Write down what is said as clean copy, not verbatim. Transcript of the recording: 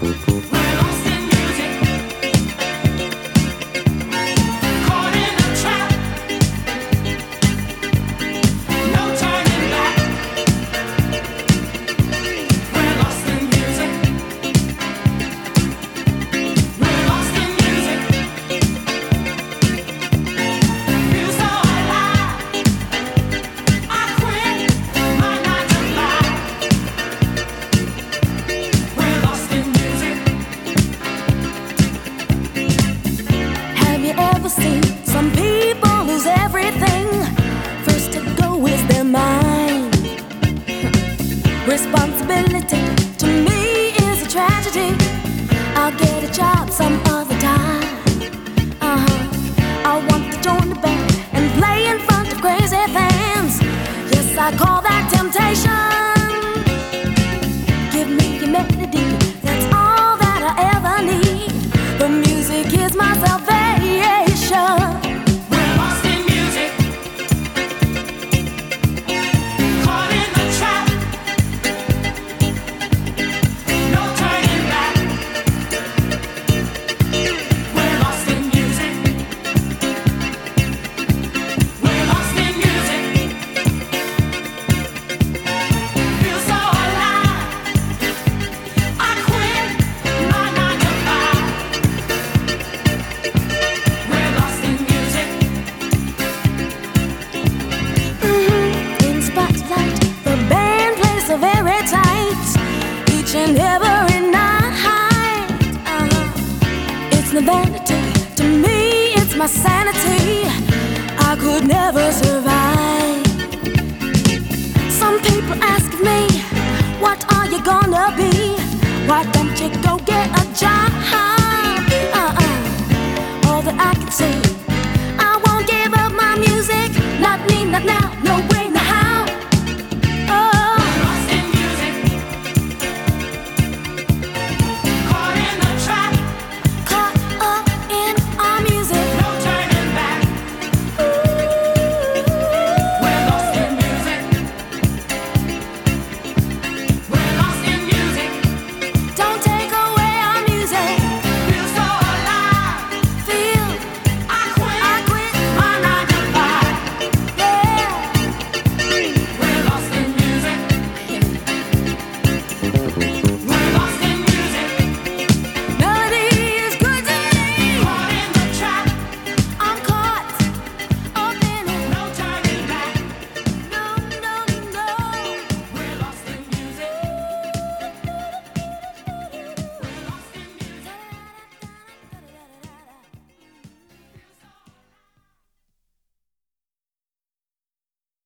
Responsibility to me is a tragedy. I'll get a job some other time. I want to join the band and play in front of crazy fans. Yes, I call that temptation. Give me a melody, that's all that I ever need. The music is my salvation. Very tight, each and every night. It's no vanity to me, it's my sanity. I could never survive. Some people ask me, what are you gonna be? Why don't you go get a job? All that I can say, I won't give up my music. Not me, not now, no way.